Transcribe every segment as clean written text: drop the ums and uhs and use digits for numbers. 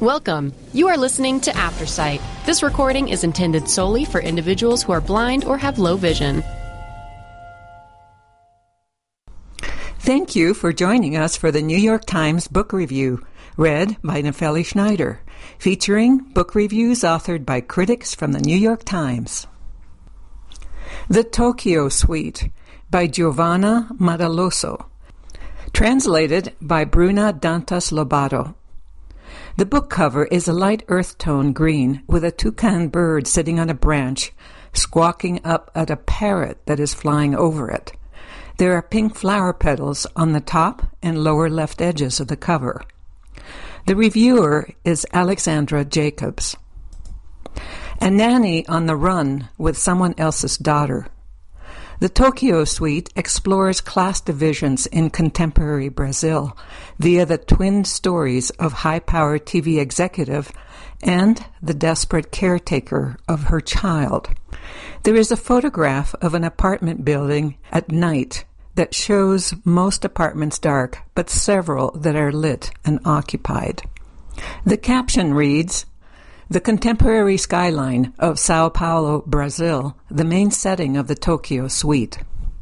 Welcome. You are listening to Aftersight. This recording is intended solely for individuals who are blind or have low vision. Thank you for joining us for the New York Times Book Review, read by Nefeli Schneider, featuring book reviews authored by critics from the New York Times. The Tokyo Suite by Giovanna Madaloso, translated by Bruna Dantas Lobato. The book cover is a light earth tone green with a toucan bird sitting on a branch, squawking up at a parrot that is flying over it. There are pink flower petals on the top and lower left edges of the cover. The reviewer is Alexandra Jacobs. A nanny on the run with someone else's daughter. The Tokyo Suite explores class divisions in contemporary Brazil via the twin stories of high-powered TV executive and the desperate caretaker of her child. There is a photograph of an apartment building at night that shows most apartments dark, but several that are lit and occupied. The caption reads, "The contemporary skyline of Sao Paulo, Brazil, the main setting of the Tokyo Suite."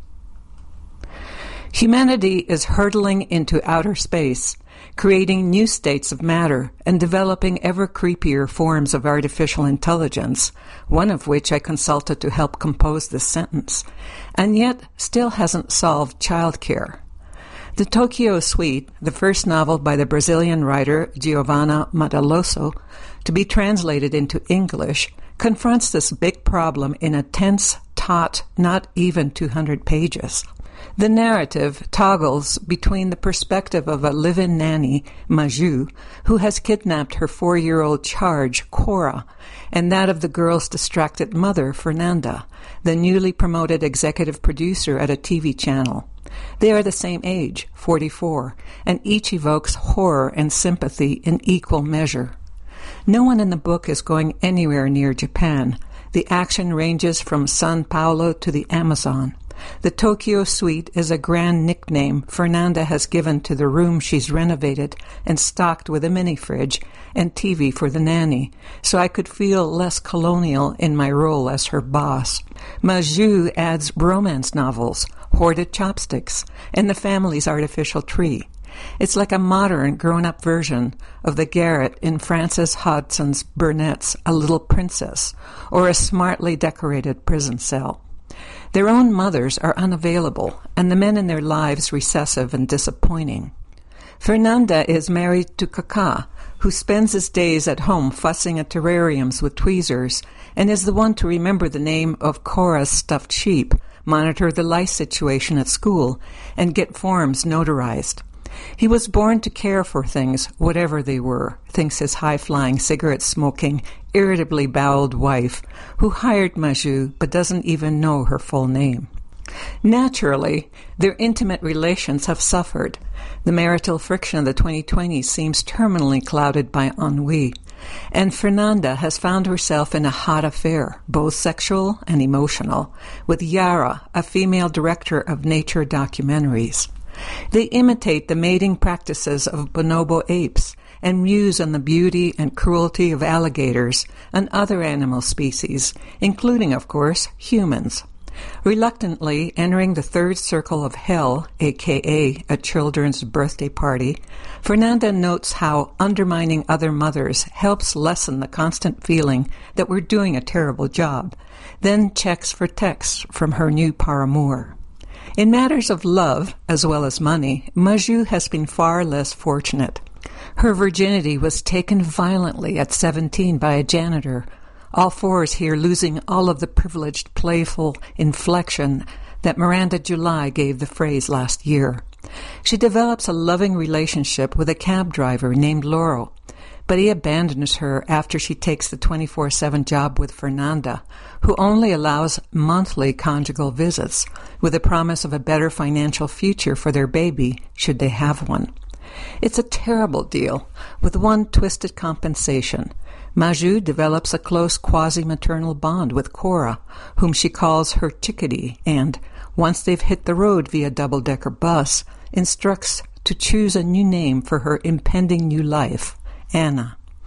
Humanity is hurtling into outer space, creating new states of matter and developing ever creepier forms of artificial intelligence, one of which I consulted to help compose this sentence, and yet still hasn't solved childcare. The Tokyo Suite, the first novel by the Brazilian writer Giovanna Madaloso, to be translated into English, confronts this big problem in a tense, taut, not even 200 pages. The narrative toggles between the perspective of a live-in nanny, Maju, who has kidnapped her 4-year-old charge, Cora, and that of the girl's distracted mother, Fernanda, the newly promoted executive producer at a TV channel. They are the same age, 44, and each evokes horror and sympathy in equal measure. No one in the book is going anywhere near Japan. The action ranges from São Paulo to the Amazon. The Tokyo Suite is a grand nickname Fernanda has given to the room she's renovated and stocked with a mini-fridge and TV for the nanny, so I could feel less colonial in my role as her boss. Maju adds romance novels, hoarded chopsticks, and the family's artificial tree. It's like a modern, grown-up version of the garret in Frances Hodgson Burnett's A Little Princess, or a smartly decorated prison cell. Their own mothers are unavailable, and the men in their lives recessive and disappointing. Fernanda is married to Kaká, who spends his days at home fussing at terrariums with tweezers, and is the one to remember the name of Cora's stuffed sheep, monitor the lice situation at school, and get forms notarized. He was born to care for things, whatever they were, thinks his high-flying, cigarette-smoking, irritably boweled wife, who hired Maju but doesn't even know her full name. Naturally, their intimate relations have suffered. The marital friction of the 2020s seems terminally clouded by ennui, and Fernanda has found herself in a hot affair, both sexual and emotional, with Yara, a female director of nature documentaries. They imitate the mating practices of bonobo apes and muse on the beauty and cruelty of alligators and other animal species, including, of course, humans. Reluctantly entering the third circle of hell, a.k.a. a children's birthday party, Fernanda notes how undermining other mothers helps lessen the constant feeling that we're doing a terrible job, then checks for texts from her new paramour. In matters of love, as well as money, Maju has been far less fortunate. Her virginity was taken violently at 17 by a janitor, all fours here losing all of the privileged, playful inflection that Miranda July gave the phrase last year. She develops a loving relationship with a cab driver named Laurel, but he abandons her after she takes the 24/7 job with Fernanda, who only allows monthly conjugal visits, with the promise of a better financial future for their baby, should they have one. It's a terrible deal, with one twisted compensation. Maju develops a close quasi-maternal bond with Cora, whom she calls her chickadee, and, once they've hit the road via double-decker bus, instructs to choose a new name for her impending new life, Anna.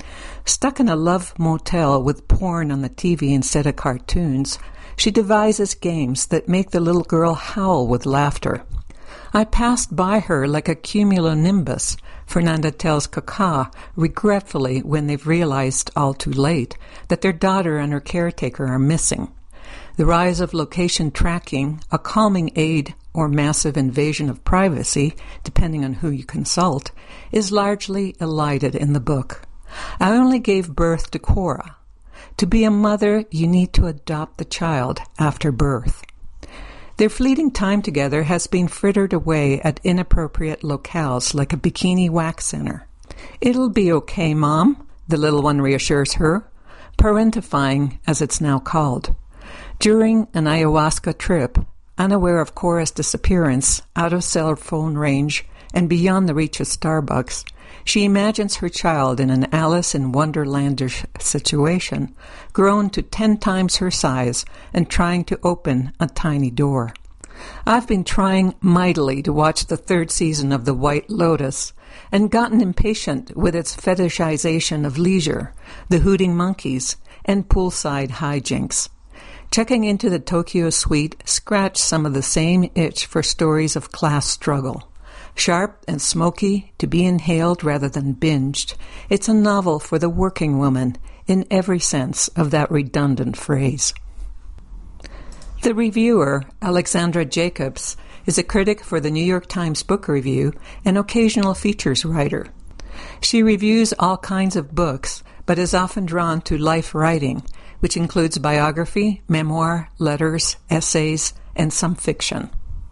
Stuck in a love motel with porn on the TV instead of cartoons, she devises games that make the little girl howl with laughter. I passed by her like a cumulonimbus, Fernanda tells Kaka regretfully when they've realized all too late that their daughter and her caretaker are missing. The rise of location tracking, a calming aid or massive invasion of privacy, depending on who you consult, is largely elided in the book. I only gave birth to Cora. To be a mother, you need to adopt the child after birth. Their fleeting time together has been frittered away at inappropriate locales like a bikini wax center. "It'll be okay, Mom," the little one reassures her, parentifying as it's now called. During an ayahuasca trip, unaware of Cora's disappearance, out of cell phone range, and beyond the reach of Starbucks, she imagines her child in an Alice in Wonderlandish situation, grown to 10 times her size and trying to open a tiny door. I've been trying mightily to watch the 3rd season of The White Lotus and gotten impatient with its fetishization of leisure, the hooting monkeys, and poolside hijinks. Checking into the Tokyo suite scratched some of the same itch for stories of class struggle. Sharp and smoky, to be inhaled rather than binged, it's a novel for the working woman in every sense of that redundant phrase. The reviewer, Alexandra Jacobs, is a critic for the New York Times Book Review and occasional features writer. She reviews all kinds of books, but is often drawn to life writing, which includes biography, memoir, letters, essays, and some fiction.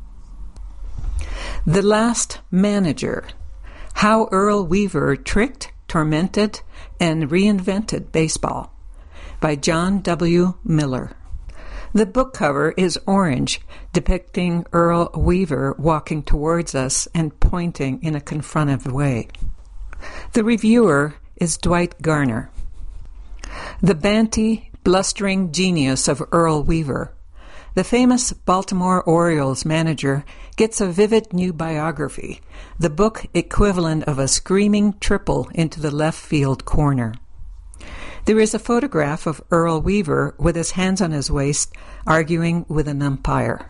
The Last Manager: How Earl Weaver Tricked, Tormented, and Reinvented Baseball, by John W. Miller. The book cover is orange, depicting Earl Weaver walking towards us and pointing in a confrontive way. The reviewer is Dwight Garner. The Banty, blustering genius of Earl Weaver. The famous Baltimore Orioles manager gets a vivid new biography, the book equivalent of a screaming triple into the left field corner. There is a photograph of Earl Weaver with his hands on his waist, arguing with an umpire.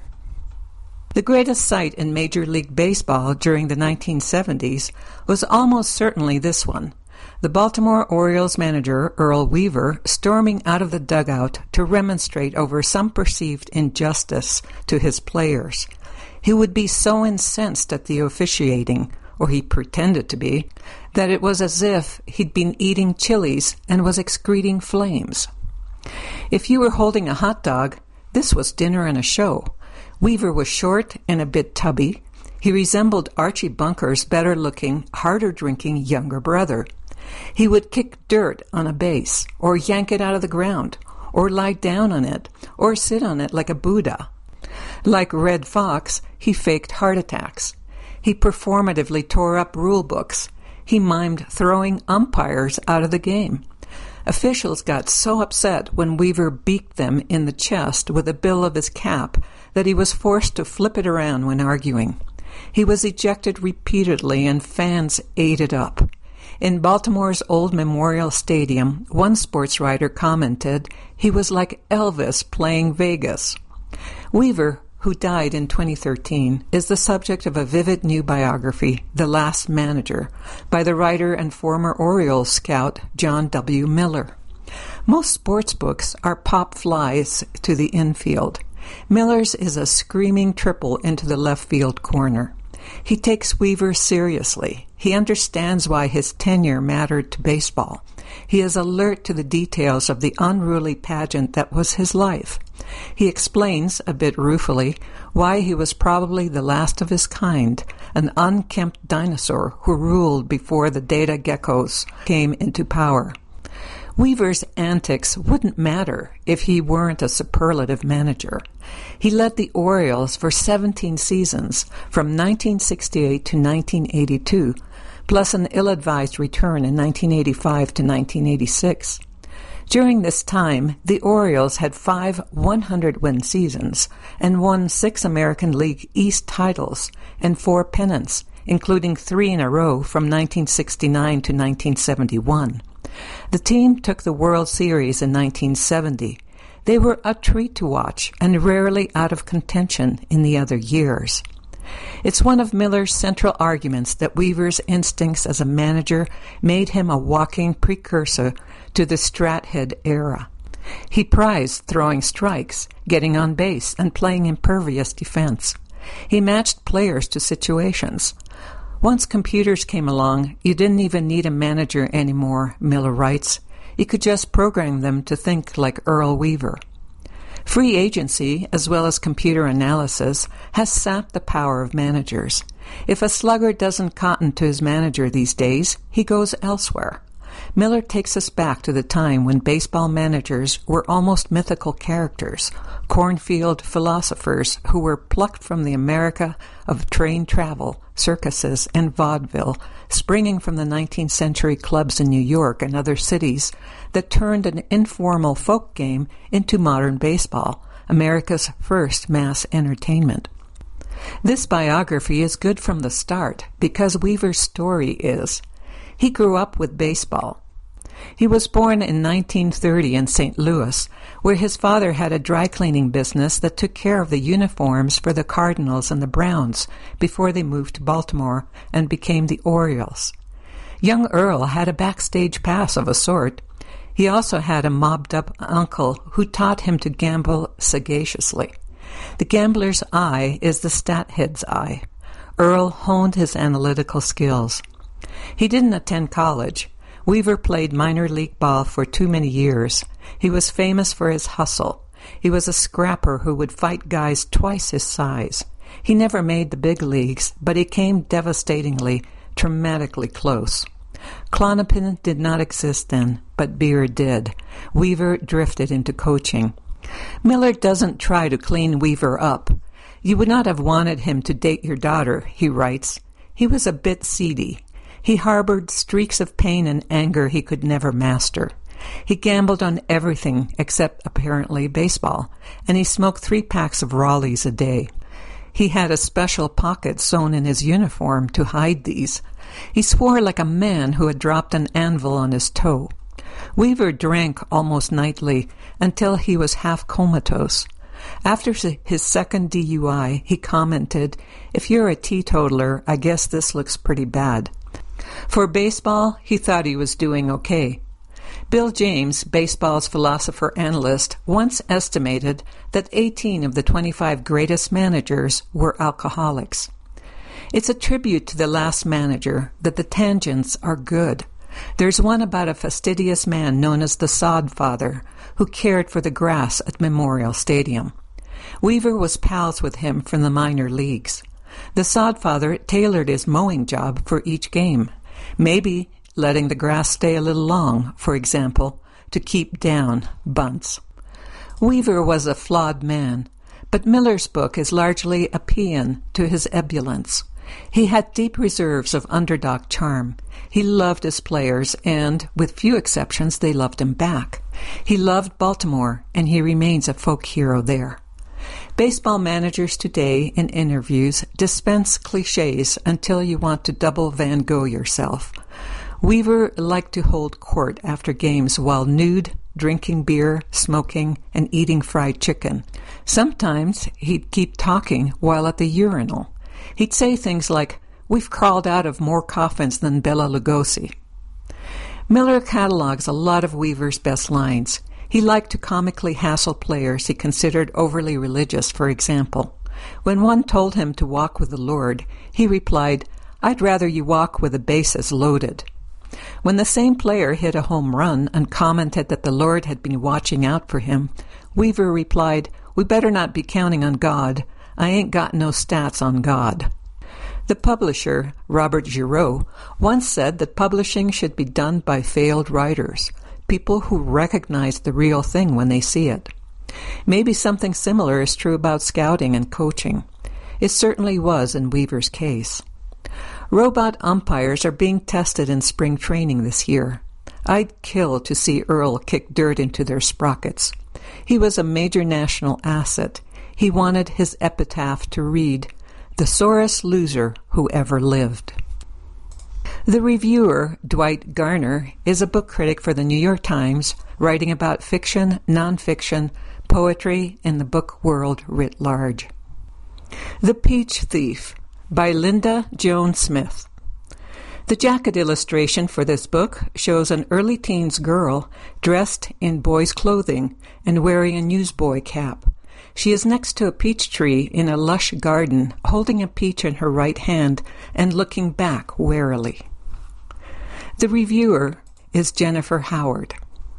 The greatest sight in Major League Baseball during the 1970s was almost certainly this one: the Baltimore Orioles manager, Earl Weaver, storming out of the dugout to remonstrate over some perceived injustice to his players. He would be so incensed at the officiating, or he pretended to be, that it was as if he'd been eating chilies and was excreting flames. If you were holding a hot dog, this was dinner and a show. Weaver was short and a bit tubby. He resembled Archie Bunker's better-looking, harder-drinking younger brother. He would kick dirt on a base, or yank it out of the ground, or lie down on it, or sit on it like a Buddha. Like Red Fox, he faked heart attacks. He performatively tore up rule books. He mimed throwing umpires out of the game. Officials got so upset when Weaver beaked them in the chest with the bill of his cap that he was forced to flip it around when arguing. He was ejected repeatedly, and fans ate it up. In Baltimore's old Memorial Stadium, one sports writer commented he was like Elvis playing Vegas. Weaver, who died in 2013, is the subject of a vivid new biography, The Last Manager, by the writer and former Orioles scout John W. Miller. Most sports books are pop flies to the infield. Miller's is a screaming triple into the left field corner. He takes Weaver seriously. He understands why his tenure mattered to baseball. He is alert to the details of the unruly pageant that was his life. He explains, a bit ruefully, why he was probably the last of his kind, an unkempt dinosaur who ruled before the data geckos came into power. Weaver's antics wouldn't matter if he weren't a superlative manager. He led the Orioles for 17 seasons, from 1968 to 1982, plus an ill-advised return in 1985 to 1986. During this time, the Orioles had 5 100-win seasons and won 6 American League East titles and 4 pennants, including 3 in a row from 1969 to 1971. The team took the World Series in 1970. They were a treat to watch and rarely out of contention in the other years. It's one of Miller's central arguments that Weaver's instincts as a manager made him a walking precursor to the Strathead era. He prized throwing strikes, getting on base, and playing impervious defense. He matched players to situations. Once computers came along, you didn't even need a manager anymore, Miller writes. You could just program them to think like Earl Weaver. Free agency, as well as computer analysis, has sapped the power of managers. If a slugger doesn't cotton to his manager these days, he goes elsewhere. Miller takes us back to the time when baseball managers were almost mythical characters, cornfield philosophers who were plucked from the America of train travel, circuses, and vaudeville, springing from the 19th century clubs in New York and other cities that turned an informal folk game into modern baseball, America's first mass entertainment. This biography is good from the start because Weaver's story is, he grew up with baseball. He was born in 1930 in St. Louis, where his father had a dry cleaning business that took care of the uniforms for the Cardinals and the Browns before they moved to Baltimore and became the Orioles. Young Earl had a backstage pass of a sort. He also had a mobbed-up uncle who taught him to gamble sagaciously. The gambler's eye is the stathead's eye. Earl honed his analytical skills. He didn't attend college. Weaver played minor league ball for too many years. He was famous for his hustle. He was a scrapper who would fight guys twice his size. He never made the big leagues, but he came devastatingly, traumatically close. Klonopin did not exist then, but beer did. Weaver drifted into coaching. Miller doesn't try to clean Weaver up. You would not have wanted him to date your daughter, he writes. He was a bit seedy. He harbored streaks of pain and anger he could never master. He gambled on everything except, apparently, baseball, and he smoked 3 packs of Raleighs a day. He had a special pocket sewn in his uniform to hide these. He swore like a man who had dropped an anvil on his toe. Weaver drank almost nightly until he was half comatose. After his second DUI, he commented, "If you're a teetotaler, I guess this looks pretty bad." For baseball, he thought he was doing okay. Bill James, baseball's philosopher-analyst, once estimated that 18 of the 25 greatest managers were alcoholics. It's a tribute to the last manager that the tangents are good. There's one about a fastidious man known as the Sod Father, who cared for the grass at Memorial Stadium. Weaver was pals with him from the minor leagues. The Sod Father tailored his mowing job for each game, maybe letting the grass stay a little long, for example, to keep down bunts. Weaver was a flawed man, but Miller's book is largely a paean to his ebullience. He had deep reserves of underdog charm. He loved his players, and, with few exceptions, they loved him back. He loved Baltimore, and he remains a folk hero there. Baseball managers today, in interviews, dispense cliches until you want to double Van Gogh yourself. Weaver liked to hold court after games while nude, drinking beer, smoking, and eating fried chicken. Sometimes he'd keep talking while at the urinal. He'd say things like, "We've crawled out of more coffins than Bela Lugosi." Miller catalogs a lot of Weaver's best lines. He liked to comically hassle players he considered overly religious, for example. When one told him to walk with the Lord, he replied, "I'd rather you walk with the bases loaded." When the same player hit a home run and commented that the Lord had been watching out for him, Weaver replied, "We better not be counting on God. I ain't got no stats on God." The publisher, Robert Giraud, once said that publishing should be done by failed writers, people who recognize the real thing when they see it. Maybe something similar is true about scouting and coaching. It certainly was in Weaver's case. Robot umpires are being tested in spring training this year. I'd kill to see Earl kick dirt into their sprockets. He was a major national asset. He wanted his epitaph to read, "The sorest loser who ever lived." The reviewer, Dwight Garner, is a book critic for the New York Times, writing about fiction, nonfiction, poetry, and the book world writ large. The Peach Thief by Linda Joan Smith. The jacket illustration for this book shows an early teens girl dressed in boy's clothing and wearing a newsboy cap. She is next to a peach tree in a lush garden, holding a peach in her right hand and looking back warily. The reviewer is Jennifer Howard.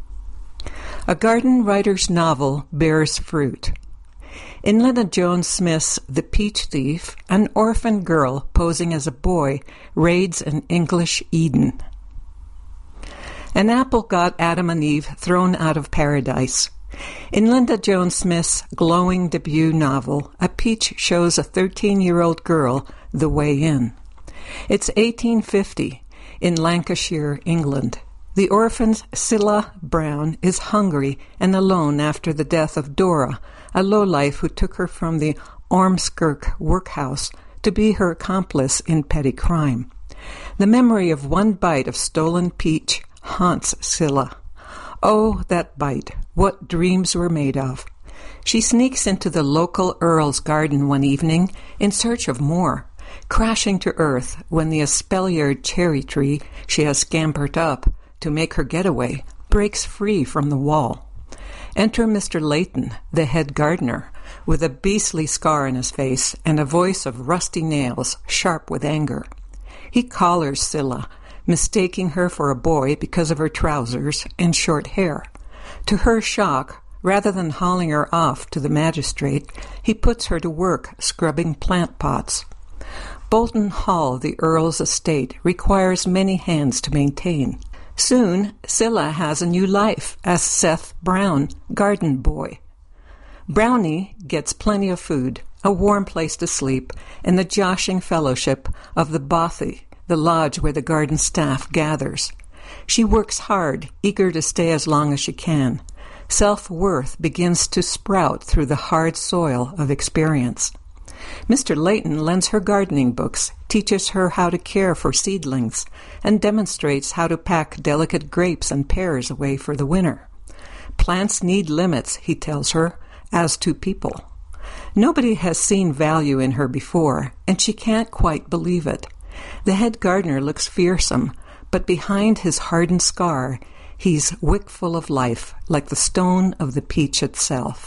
A garden writer's novel bears fruit. In Linda Joan Smith's The Peach Thief, an orphan girl posing as a boy raids an English Eden. An apple got Adam and Eve thrown out of paradise. In Linda Joan Smith's glowing debut novel, a peach shows a 13-year-old girl the way in. It's 1850 in Lancashire, England. The orphan Cilla Brown is hungry and alone after the death of Dora, a lowlife who took her from the Ormskirk workhouse to be her accomplice in petty crime. The memory of one bite of stolen peach haunts Cilla. Oh, that bite, what dreams were made of. She sneaks into the local earl's garden one evening in search of more, crashing to earth when the espaliered cherry tree she has scampered up to make her getaway breaks free from the wall. Enter Mr. Layton, the head gardener, with a beastly scar on his face and a voice of rusty nails, sharp with anger. He collars Cilla, mistaking her for a boy because of her trousers and short hair. To her shock, rather than hauling her off to the magistrate, he puts her to work scrubbing plant pots. Bolton Hall, the Earl's estate, requires many hands to maintain. Soon, Cilla has a new life as Seth Brown, garden boy. Brownie gets plenty of food, a warm place to sleep, and the joshing fellowship of the bothy, the lodge where the garden staff gathers. She works hard, eager to stay as long as she can. Self-worth begins to sprout through the hard soil of experience. Mr. Layton lends her gardening books, teaches her how to care for seedlings, and demonstrates how to pack delicate grapes and pears away for the winter. Plants need limits, he tells her, as do people. Nobody has seen value in her before, and she can't quite believe it. The head gardener looks fearsome, but behind his hardened scar, he's wickful of life, like the stone of the peach itself.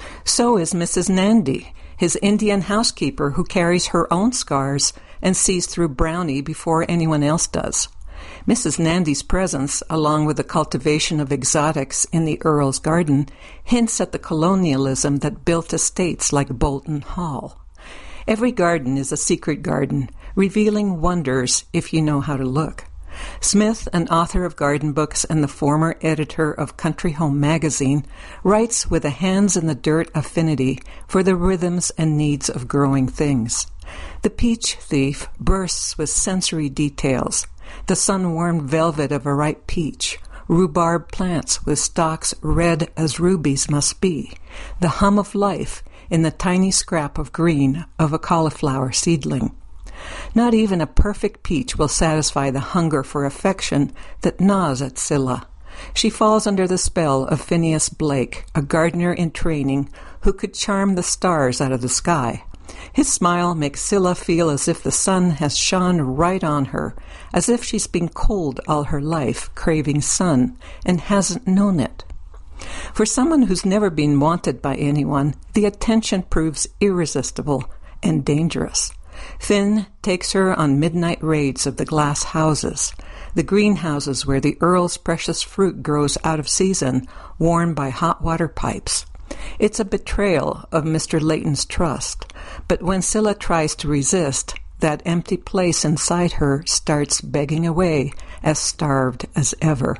So is Mrs. Nandy, his Indian housekeeper who carries her own scars and sees through Brownie before anyone else does. Mrs. Nandy's presence, along with the cultivation of exotics in the Earl's garden, hints at the colonialism that built estates like Bolton Hall. Every garden is a secret garden, revealing wonders if you know how to look. Smith, an author of garden books and the former editor of Country Home magazine, writes with a hands-in-the-dirt affinity for the rhythms and needs of growing things. The Peach Thief bursts with sensory details, the sun-warmed velvet of a ripe peach, rhubarb plants with stalks red as rubies must be, the hum of life in the tiny scrap of green of a cauliflower seedling. Not even a perfect peach will satisfy the hunger for affection that gnaws at Cilla. She falls under the spell of Phineas Blake, a gardener in training who could charm the stars out of the sky. His smile makes Cilla feel as if the sun has shone right on her, as if she's been cold all her life, craving sun, and hasn't known it. For someone who's never been wanted by anyone, the attention proves irresistible and dangerous. Finn takes her on midnight raids of the glass houses, the greenhouses where the Earl's precious fruit grows out of season, worn by hot water pipes. It's a betrayal of Mr. Layton's trust, but when Cilla tries to resist, that empty place inside her starts begging away, as starved as ever.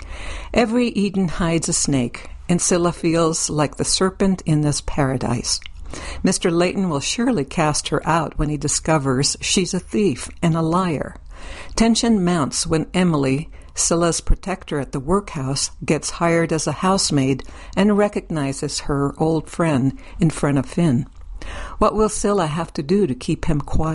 Every Eden hides a snake, and Cilla feels like the serpent in this paradise. Mr. Layton will surely cast her out when he discovers she's a thief and a liar. Tension mounts when Emily, Cilla's protector at the workhouse, gets hired as a housemaid and recognizes her old friend in front of Finn. What will Cilla have to do to keep him quiet?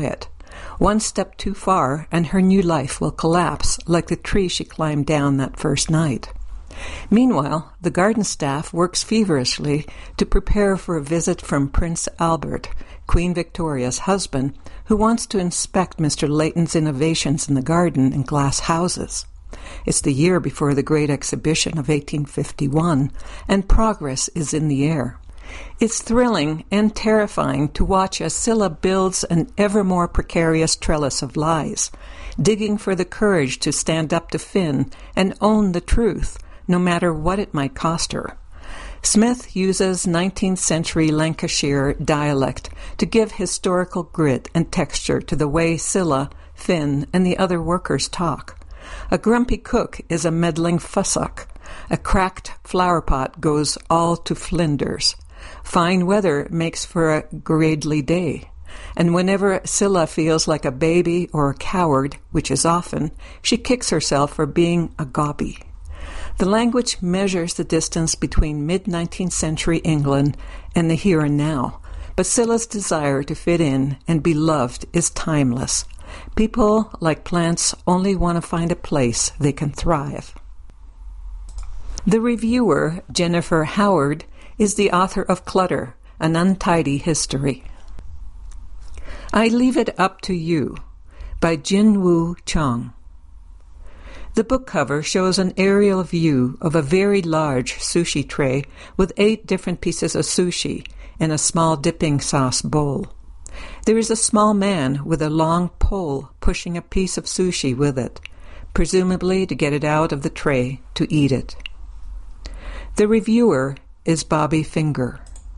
One step too far, and her new life will collapse like the tree she climbed down that first night. Meanwhile, the garden staff works feverishly to prepare for a visit from Prince Albert, Queen Victoria's husband, who wants to inspect Mr. Leighton's innovations in the garden and glass houses. It's the year before the Great Exhibition of 1851, and progress is in the air. It's thrilling and terrifying to watch as Scylla builds an ever more precarious trellis of lies, digging for the courage to stand up to Finn and own the truth, no matter what it might cost her. Smith uses 19th century Lancashire dialect to give historical grit and texture to the way Scylla, Finn, and the other workers talk. A grumpy cook is a meddling fussock. A cracked flower pot goes all to flinders. Fine weather makes for a gradely day. And whenever Scylla feels like a baby or a coward, which is often, she kicks herself for being a gobby. The language measures the distance between mid-19th century England and the here and now, but Scylla's desire to fit in and be loved is timeless. People, like plants, only want to find a place they can thrive. The reviewer, Jennifer Howard, is the author of Clutter, An Untidy History. I Leave It Up to You, by Jin-Woo Chung. The book cover shows an aerial view of a very large sushi tray with 8 different pieces of sushi in a small dipping sauce bowl. There is a small man with a long pole pushing a piece of sushi with it, presumably to get it out of the tray to eat it. The reviewer is Bobby Finger.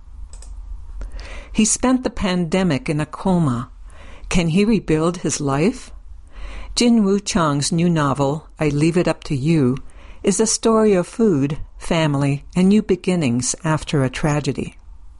He spent the pandemic in a coma. Can he rebuild his life? Jin-Woo Chung's new novel, I Leave It Up to You, is a story of food, family, and new beginnings after a tragedy.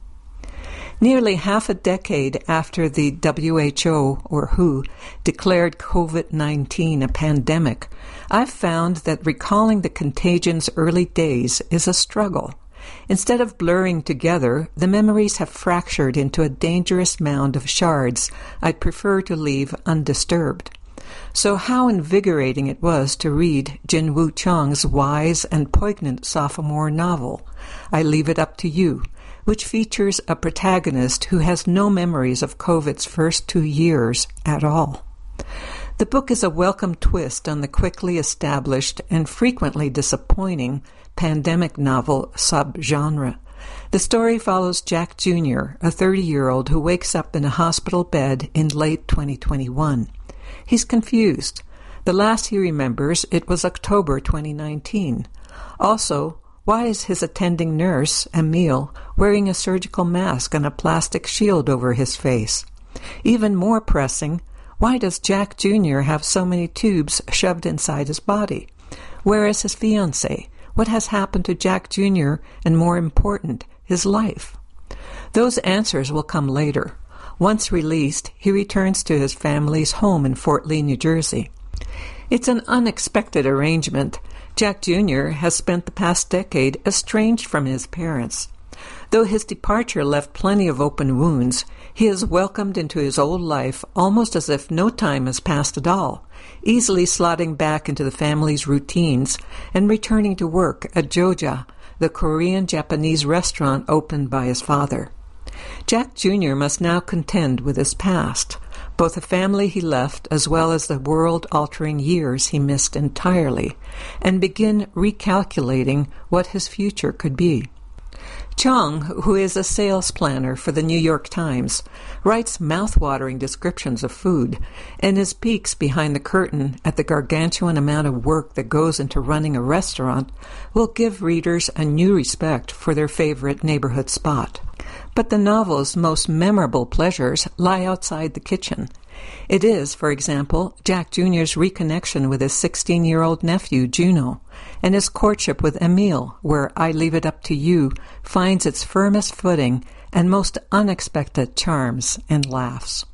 Nearly half a decade after the WHO, or WHO, declared COVID-19 a pandemic, I've found that recalling the contagion's early days is a struggle. Instead of blurring together, the memories have fractured into a dangerous mound of shards I'd prefer to leave undisturbed. So how invigorating it was to read Jin-Woo Chung's wise and poignant sophomore novel, I Leave It Up to You, which features a protagonist who has no memories of COVID's first 2 years at all. The book is a welcome twist on the quickly established and frequently disappointing pandemic novel subgenre. The story follows Jack Jr., a 30-year-old who wakes up in a hospital bed in late 2021. He's confused. The last he remembers, it was October 2019. Also, why is his attending nurse, Emile, wearing a surgical mask and a plastic shield over his face? Even more pressing, why does Jack Jr. have so many tubes shoved inside his body? Where is his fiancée? What has happened to Jack Jr., and more important, his life? Those answers will come later. Once released, he returns to his family's home in Fort Lee, New Jersey. It's an unexpected arrangement. Jack Jr. has spent the past decade estranged from his parents. Though his departure left plenty of open wounds, he is welcomed into his old life almost as if no time has passed at all, easily slotting back into the family's routines and returning to work at Joja, the Korean-Japanese restaurant opened by his father. Jack Jr. must now contend with his past, both the family he left as well as the world-altering years he missed entirely, and begin recalculating what his future could be. Chung, who is a sales planner for the New York Times, writes mouth-watering descriptions of food, and his peeks behind the curtain at the gargantuan amount of work that goes into running a restaurant will give readers a new respect for their favorite neighborhood spot. But the novel's most memorable pleasures lie outside the kitchen. It is, for example, Jack Jr.'s reconnection with his 16-year-old nephew, Juno, and his courtship with Emile, where I Leave It Up to You finds its firmest footing and most unexpected charms and laughs.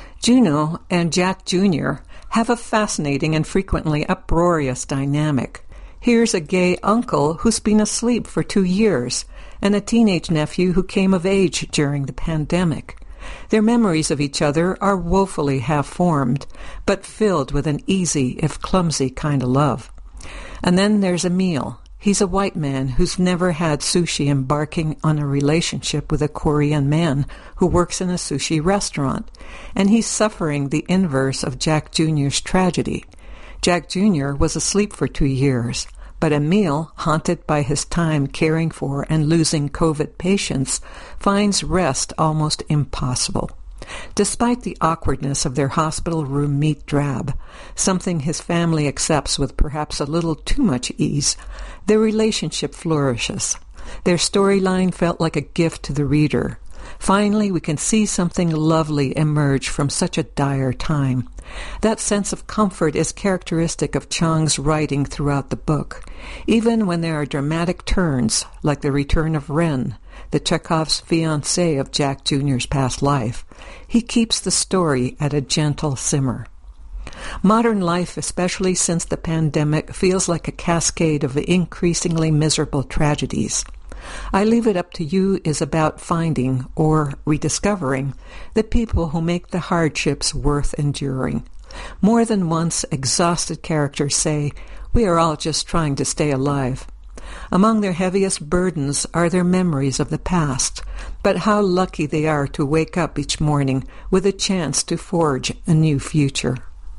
Juno and Jack Jr. have a fascinating and frequently uproarious dynamic. Here's a gay uncle who's been asleep for 2 years, and a teenage nephew who came of age during the pandemic. Their memories of each other are woefully half-formed, but filled with an easy, if clumsy, kind of love. And then there's Emil. He's a white man who's never had sushi embarking on a relationship with a Korean man who works in a sushi restaurant, and he's suffering the inverse of Jack Jr.'s tragedy. Jack Jr. was asleep for 2 years, but Emil, haunted by his time caring for and losing COVID patients, finds rest almost impossible. Despite the awkwardness of their hospital room meat drab, something his family accepts with perhaps a little too much ease, their relationship flourishes. Their storyline felt like a gift to the reader. Finally, we can see something lovely emerge from such a dire time. That sense of comfort is characteristic of Chang's writing throughout the book. Even when there are dramatic turns, like the return of Ren, the Chekhov's fiancée of Jack Jr.'s past life, he keeps the story at a gentle simmer. Modern life, especially since the pandemic, feels like a cascade of increasingly miserable tragedies. I Leave It Up to You is about finding, or rediscovering, the people who make the hardships worth enduring. More than once, exhausted characters say, "We are all just trying to stay alive." Among their heaviest burdens are their memories of the past, but how lucky they are to wake up each morning with a chance to forge a new future.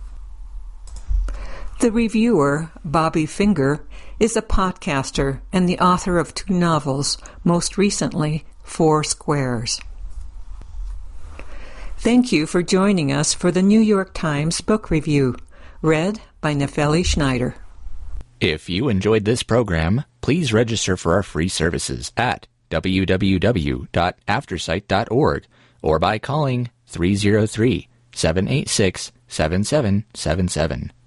The reviewer, Bobby Finger, is a podcaster and the author of 2 novels, most recently, 4 Squares. Thank you for joining us for the New York Times Book Review, read by Nefeli Schneider. If you enjoyed this program, please register for our free services at www.aftersight.org or by calling 303-786-7777.